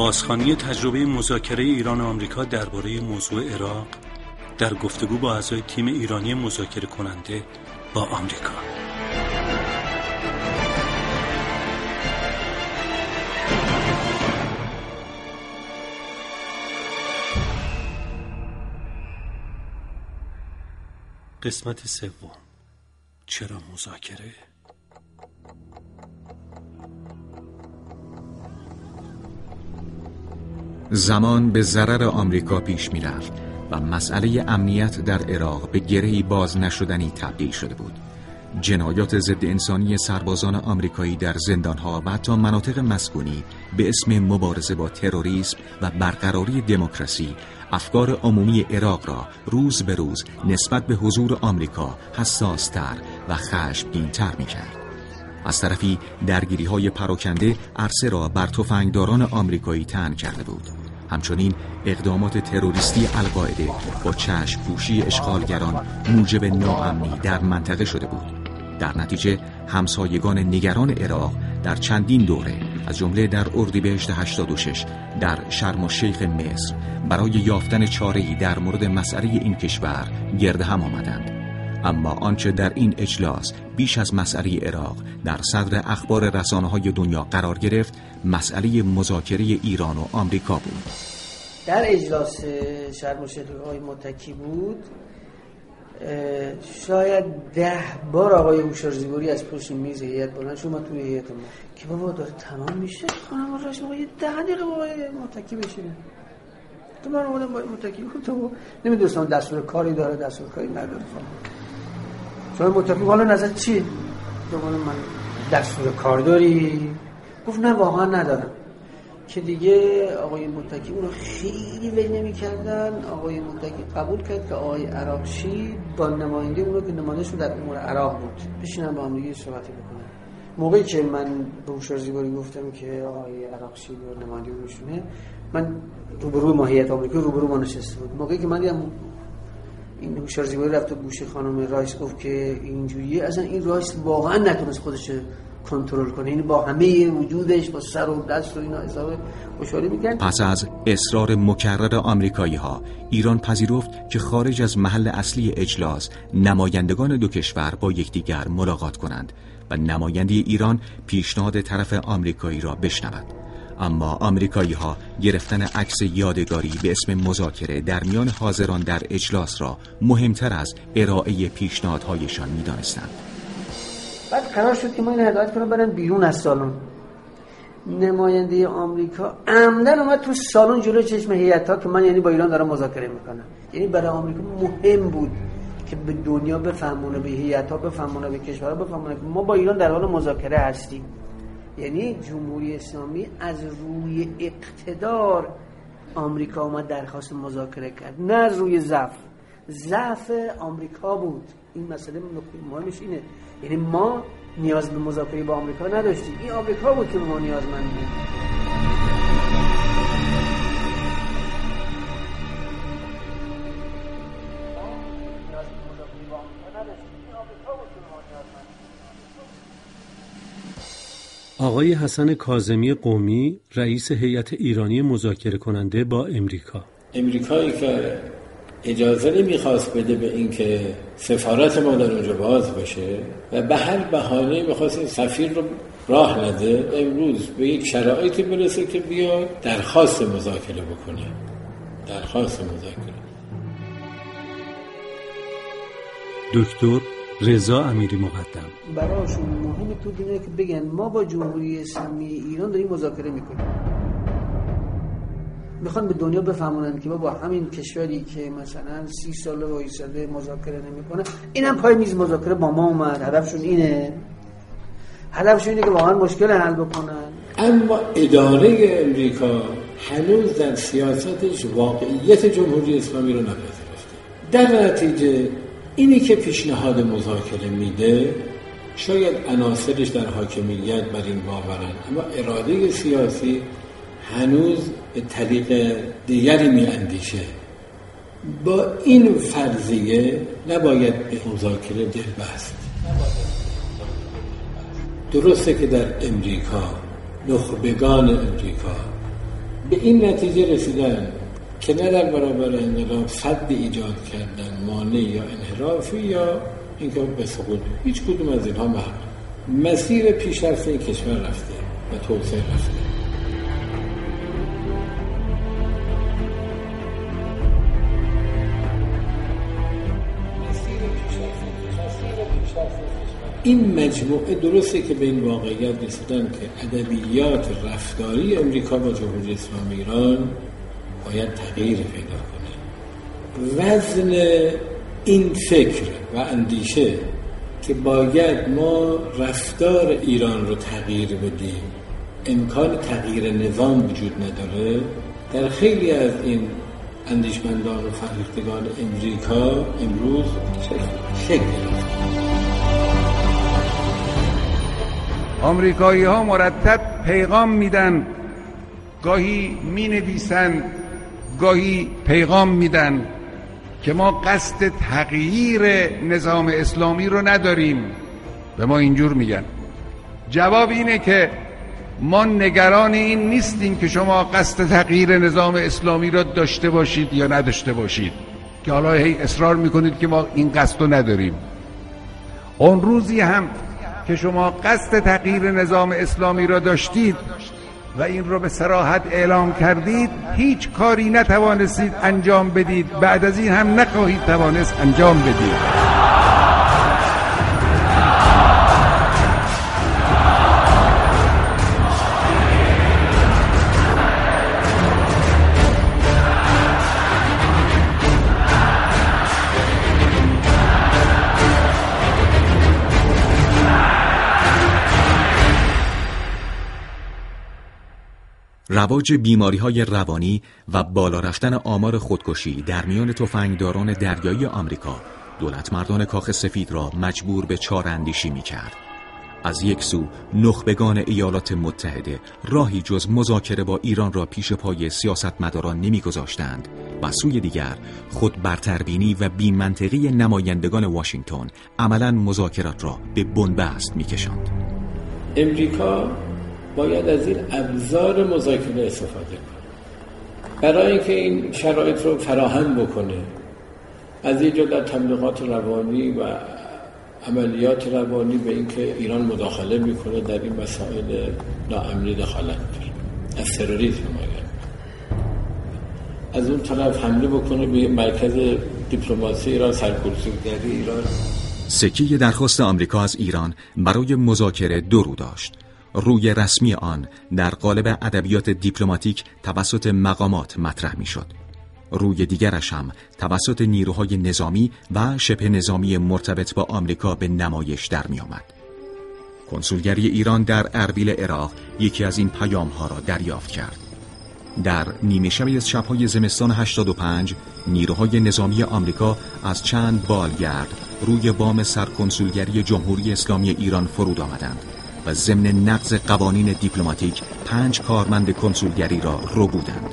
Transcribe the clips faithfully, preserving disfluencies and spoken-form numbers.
بازخوانی تجربه مذاکره ایران و آمریکا درباره موضوع عراق در گفتگو با اعضای تیم ایرانی مذاکره کننده با آمریکا. قسمت سوم. چرا مذاکره؟ زمان به ضرر آمریکا پیش می رفت و مسئله امنیت در عراق به گرهی باز نشدنی تبدیل شده بود. جنایات ضد انسانی سربازان آمریکایی در زندانها و حتی مناطق مسکونی به اسم مبارزه با تروریسم و برقراری دموکراسی افکار عمومی عراق را روز به روز نسبت به حضور آمریکا حساس‌تر و خشمگین‌تر می‌کرد. از طرفی درگیری‌های پراکنده عرصه را بر تفنگداران آمریکایی طعن کرده بود. همچنین اقدامات تروریستی القاعده با چشم‌پوشی اشغالگران موجب ناامنی در منطقه شده بود. در نتیجه همسایگان نگران عراق در چندین دوره از جمله در اردیبهشت هشتاد و شش در شرم الشیخ مصر برای یافتن چاره‌ای در مورد مسئله این کشور گرد هم آمدند. اما آنچه در این اجلاس بیش از مسئله عراق در صدر اخبار رسانه‌های دنیا قرار گرفت، مسئله مذاکره ایران و آمریکا بود. در اجلاس شرم الشیخ آقای متکی بود، شاید ده بار آقای هوشار زیبوری از پشت میز هیئت بلند شد، ما توی هیئت ما که بابا داره تمام میشه، خانم راش ما یه ده دقیقه با آقای متکی بشینه. تو من اومدم با متکی تو نمیدونستم دستور کاری داره دستور کاری نداره. چون متکی حالا نظر چی؟ دوباره من دستور کار داری؟ گفت نه واقعا ندارم. که دیگه آقای متکی اون رو خیلی ول نمی‌کردن. آقای متکی قبول کرد که آقای عراقچی با نماینده اون رو که نماینده‌ش در امور عراق بود بشینن با هم دیگه صحبت بکنن. موقعی که من به هوشار زیبوری گفتم که آقای عراقچی رو نماینده اونشونه، من روبروی ماهیت آمریکا روبرو ما نشسته بود. موقعی که من دیدم این هوشار زیبوری رفت و گوش خانم رایس گفت که اینجوریه، اصلا این رایس واقعا نتونست خودش کنترل کنه، این با همه وجودش با سر و دست و اینا حساب خوشحالی میگن. پس از اصرار مکرر آمریکایی ها، ایران پذیرفت که خارج از محل اصلی اجلاس نمایندگان دو کشور با یکدیگر ملاقات کنند و نماینده ایران پیشنهاد طرف آمریکایی را بشنود. اما آمریکایی ها گرفتن عکس یادگاری به اسم مذاکره در میان حاضران در اجلاس را مهمتر از ارائه پیشنهادهایشان می‌دانستند. بعد قرار شد که ما این هدایت کنم برن بیرون از سالن. نماینده آمریکا عمدن اومد تو سالن جلوی چشم هیئت‌ها که من یعنی با ایران دارم مذاکره میکنم. یعنی برای آمریکا مهم بود که به دنیا بفهمونه، به هیئت‌ها بفهمونه، به کشورها بفهمونه که ما با ایران در حال مذاکره هستیم. یعنی جمهوری اسلامی از روی اقتدار آمریکا اومد درخواست مذاکره کرد، نه از روی ضعف. ضعف آمریکا بود. این مسئله مهمش اینه، یعنی ما نیاز به مذاکره با آمریکا نداشتیم، این آمریکا بود که ما نیازمند بود. آقای حسن کاظمی قمی، رئیس هیئت ایرانی مذاکره کننده با امریکا. امریکایی که اجازه نمیخواست بده به این که سفارت ما در اونجا باز بشه و به هر بهانه‌ای میخواست این سفیر رو راه نده، امروز به یک شرایطی برسه که بیا درخواست مذاکره بکنه. درخواست مذاکره. دکتر رضا امیری مقدم: براشون مهمه تو دنیا که بگن ما با جمهوری اسلامی ایران داریم مذاکره میکنیم. میخوان به دنیا بفهمونن که با همین کشوری که مثلا سی ساله وایساده مذاکره نمیکنه، اینم پای میز مذاکره با ما اومد. هدفشون اینه. هدفشون اینه که واقعا مشکل حل بکنن. اما اداره امریکا هنوز در سیاستش واقعیت جمهوری اسلامی رو نپذیرفته. در نتیجه اینی که پیشنهاد مذاکره میده، شاید عناصرش در حاکمیت بر این باورن، اما اراده سیاسی هنوز به طریق دیگری میاندیشه. با این فرضیه نباید به مذاکره دل بست. درسته که در امریکا، نخبگان امریکا به این نتیجه رسیدن که نه در برابر انقلاب سد ایجاد کردن، مانع یا انحرافی یا اینکه به سقوط، هیچ کدوم از اینها محل. مسیر پیشرفت این کشور رفته و توسعه رفته. این مجموعه درسته که به این واقعیت رسیدن که ادبیات رفتاری امریکا با جمهوری اسلامی ایران باید تغییر پیدا کنه. وزن این فکر و اندیشه که باید ما رفتار ایران رو تغییر بدیم، امکان تغییر نظام وجود نداره، در خیلی از این اندیشمندان و فرهیختگان امریکا امروز شکل گرفت. آمریکایی ها مرتب پیغام میدن، گاهی می نویسن، گاهی پیغام میدن که ما قصد تغییر نظام اسلامی رو نداریم. به ما اینجور میگن. جواب اینه که ما نگران این نیستیم که شما قصد تغییر نظام اسلامی رو داشته باشید یا نداشته باشید، که حالا هی اصرار میکنید که ما این قصد رو نداریم. اون روزی هم که شما قصد تغییر نظام اسلامی را داشتید و این رو به صراحت اعلام کردید، هیچ کاری نتوانستید انجام بدید، بعد از این هم نخواهید توانست انجام بدید. رواج بیماری‌های روانی و بالا رفتن آمار خودکشی در میان تفنگداران دریایی آمریکا دولتمردان کاخ سفید را مجبور به چاره‌اندیشی می‌کرد. از یک سو نخبگان ایالات متحده راهی جز مذاکره با ایران را پیش پای سیاستمداران نمی‌گذاشتند و سوی دیگر خود برتربینی و بی‌منطقی نمایندگان واشنگتن عملاً مذاکرات را به بنبست می‌کشاند. امریکا باید از این ابزار مذاکره استفاده کنه برای اینکه این شرایط رو فراهم بکنه. از این جدا تبلیغات روانی و عملیات روانی به اینکه ایران مداخله میکنه در این مسائل ناامنی دخالت میکنه، از تروریسم میگن. از اون طرف حمله بکنه به مرکز دیپلماسی ایران، سرکوبگری ایران. سکه درخواست آمریکا از ایران برای مذاکره دو رو داشت. روی رسمی آن در قالب ادبیات دیپلماتیک توسط مقامات مطرح می شد. روی دیگرش هم توسط نیروهای نظامی و شبه نظامی مرتبط با آمریکا به نمایش در می آمد. کنسولگری ایران در اربیل عراق یکی از این پیام ها را دریافت کرد. در نیمه شب از شب‌های زمستان هشتاد و پنج نیروهای نظامی آمریکا از چند بالگرد روی بام سرکنسولگری جمهوری اسلامی ایران فرود آمدند و ضمن نقض قوانین دیپلماتیک پنج کارمند کنسولگری را ربودند.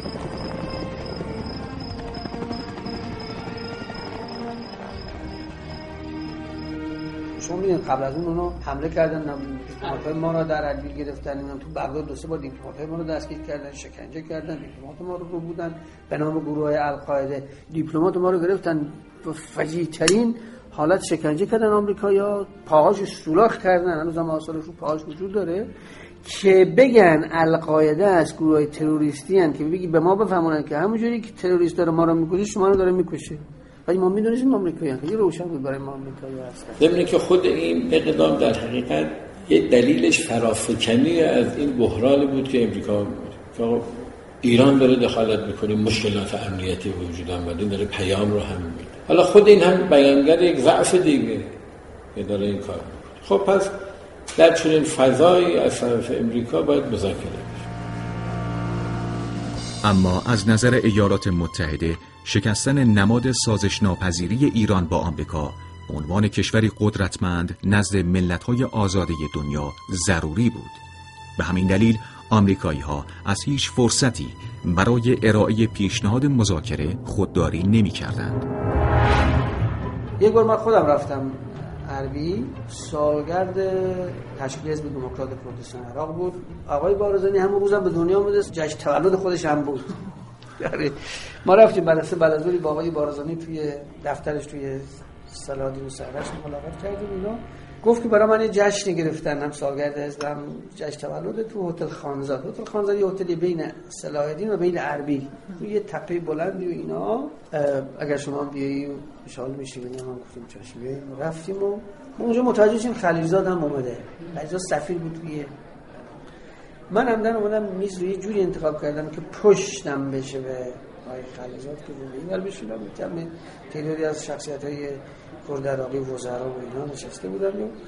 شما میدونید قبل از اون اونا حمله کردن، دیپلمات‌های ما را در اربیل گرفتن، تو بغداد دو سه بار دیپلمات‌های ما رو دستگیر کردن، شکنجه کردن، دیپلمات ما رو ربودن به نام گروه‌های القاعده. دیپلمات ما رو گرفتن و فجیع‌ترین حالت شکنجه کردن آمریکایی‌ها، پاهاشو سولاخ کردن، هنوز هم آثارش رو پاهاش وجود داره، که بگن القاعده است، گروهای تروریستی ان، که بگی به ما بفهمونن که همونجوری که تروریست داره ما رو میکشه شما رو داره میکشه. ولی ما میدونیم آمریکایی‌ها خیلی روشن بود برای ما آمریکایی‌ها هستن. ضمن که خود این اقدام در حقیقت یه دلیلش فرافکنی از این بحرانی بود که امریکا که ایران داره دخالت میکنه، مشکلات امنیتی وجود آمده، داره پیام رو هم میده. حالا خود این هم بیانگر یک ضعف دیگه که داره این کار میکنه. خب پس در چنین فضایی از طرف امریکا باید مذاکره بشه. اما از نظر ایالات متحده شکستن نماد سازش‌ناپذیری ایران با آمریکا به عنوان کشوری قدرتمند نزد ملت‌های آزاده دنیا ضروری بود. به همین دلیل آمریکایی‌ها از هیچ فرصتی برای ارائه پیشنهاد مذاکره خودداری نمی‌کردند. یک بار من خودم رفتم اربیل سالگرد تشکیل حزب دموکرات کردستان عراق بود. آقای بارزانی همون روزم به دنیا اومد، جشن تولد خودش هم بود. یعنی ما رفتیم مدرسه بعد از ظهر با آقای بارزانی توی دفترش توی سلادی و سهرش ملاقات کردیم. اینا گفت که برای من یه جشن گرفتن، هم سالگرد حزب هم جشن تولد، تو هتل خانزاد. هتل خانزاد یه هتلی بین صلاح الدین و بین اربیل، یه تپه بلندی و اینا. اگر شما بیایی خوشحال میشی. ببینیم ما گفتیم چشم بیاییم. رفتیم و اونجا متوجه شدیم خلیلزاد هم اومده. خلیلزاد سفیر بود توی. من همدن اومدم میز رو یه جوری انتخاب کردم که پشتم بشه به آقای خلیلزاد که اینور بشینم. میتونم تعدادی از شخصیت‌های کرد عراقی وزرا و اینا نشسته بودم.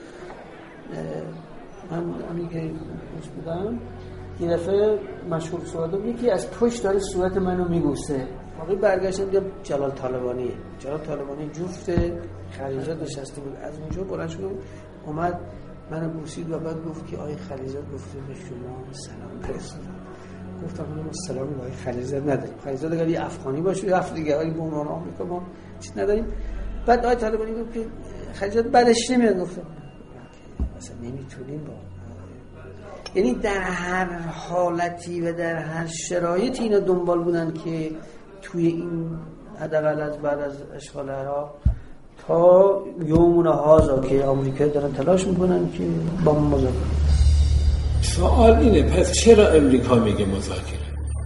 من همین که خوش بودم یه دفعه مشغول صحبت یکی از پشت داره صورت منو میبوسه. آقای برگشتم دیدم جلال طالبانیه. جلال طالبانی جفت خلیلزاد نشسته بود. از اونجا بلند شد اومد منو بوسید و بعد گفت که آقای خلیلزاد گفته به شما سلام برسونم. گفتم من سلامی با آقای خلیلزاد نداریم. خلیلزاد اگر یه افغانی باشه یا افغانی دیگه ولی به عنوان آمریکا ما چیز نداریم. بعد آقای طالبانی گفت که خلیلزاد بعدش نمیاد. گفتم اصلا نمیتونیم با، یعنی در هر حالتی و در هر شرایطی اینا دنبال بودن که توی این حداقل از بعد از اشغال عراق تا یومنا هازا که آمریکا دارن تلاش میکنن که با ما مذاکره. سوال اینه پس چرا امریکا میگه مذاکره؟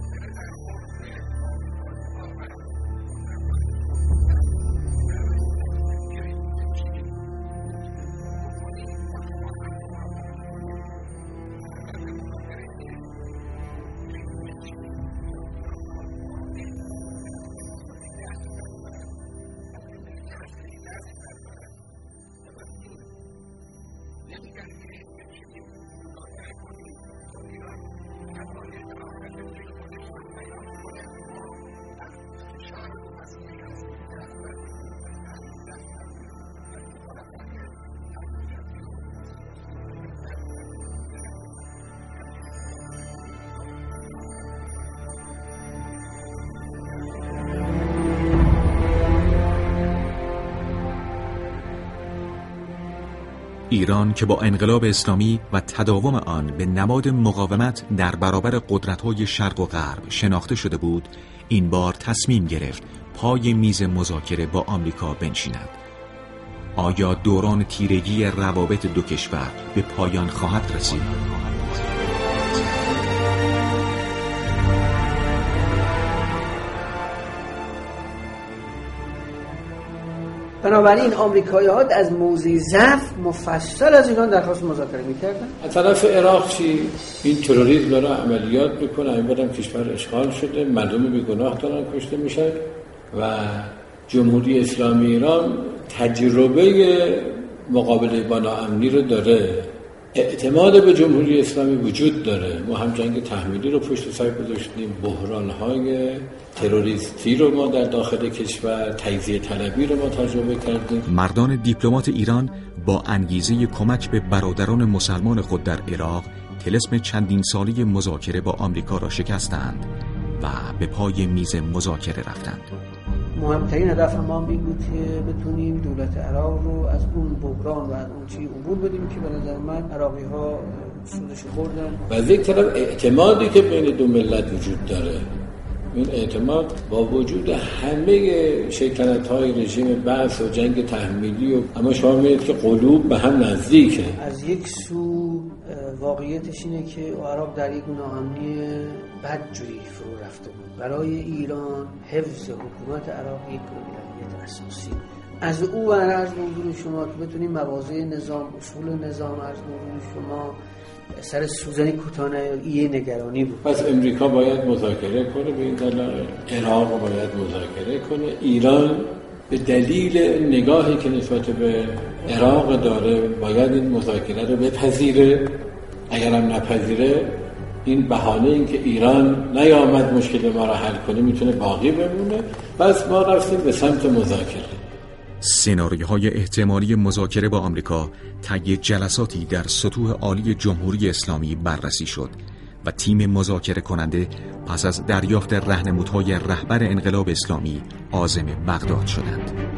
ایران که با انقلاب اسلامی و تداوم آن به نماد مقاومت در برابر قدرت‌های شرق و غرب شناخته شده بود، این بار تصمیم گرفت پای میز مذاکره با آمریکا بنشیند. آیا دوران تیرگی روابط دو کشور به پایان خواهد رسید؟ بنابراین آمریکایی‌ها از موضع ضعف مفصل از ایران درخواست مذاکره می‌کردن. از طرف عراق چی؟ این تروریسم داره عملیات میکنه، این بعدم کشور اشغال شده، مردم بیگناه دارن کشته میشن و جمهوری اسلامی ایران تجربه مقابله با ناامنی رو داره، اعتماد به جمهوری اسلامی وجود داره. ما هم جنگ تحمیلی رو پشت سر گذاشتیم، بحران‌های تروریستی رو ما در داخل کشور، تجزیه طلبی رو ما تجربه کردیم. مردان دیپلمات ایران با انگیزه کمک به برادران مسلمان خود در عراق طلسم چندین سالی مذاکره با آمریکا را شکستند و به پای میز مذاکره رفتند. مهمترین هدف ما این بود که بتونیم دولت عراق رو از اون بحران و از اون چی عبور بدیم که به نظر من عراقی ها سودش خوردن. و از یک طرف اعتمادی که بین دو ملت وجود داره، این اعتماد با وجود همه شیطنت‌های رژیم بعث و جنگ تحمیلی و اما شما می‌بینید که قلوب به هم نزدیکه. از یک سو واقعیتش اینه که عراق در یک ناامنی بدجوری فرو رفته بود. برای ایران حفظ حکومت عراق یک اولویت اساسی. از او عرض موضوع شما که بتونیم مواضع نظام، اصول نظام عرض موضوع شما سر سوزنی کوتانه یه نگرانی بود. پس امریکا باید مذاکره کنه، به این دلیل عراق باید مذاکره کنه. ایران به دلیل نگاهی که نسبت به عراق داره باید این مذاکره رو بپذیره. اگر هم نپذیره این بهانه این که ایران نیامد مشکل ما را حل کنه میتونه باقی بمونه. پس ما رفتیم به سمت مذاکره. سناریوهای احتمالی مذاکره با آمریکا طی جلساتی در سطوح عالی جمهوری اسلامی بررسی شد و تیم مذاکره کننده پس از دریافت راهنمودهای رهبر انقلاب اسلامی عازم بغداد شدند.